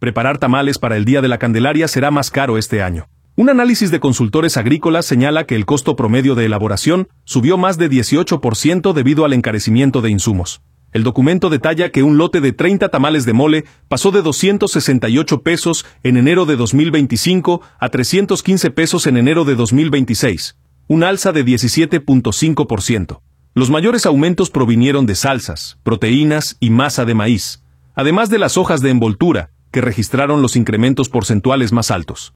preparar tamales para el Día de la Candelaria será más caro este año. Un análisis de consultores agrícolas señala que el costo promedio de elaboración subió más de 18% debido al encarecimiento de insumos. El documento detalla que un lote de 30 tamales de mole pasó de 268 pesos en enero de 2025 a 315 pesos en enero de 2026, un alza de 17.5%. Los mayores aumentos provinieron de salsas, proteínas y masa de maíz, además de las hojas de envoltura, que registraron los incrementos porcentuales más altos.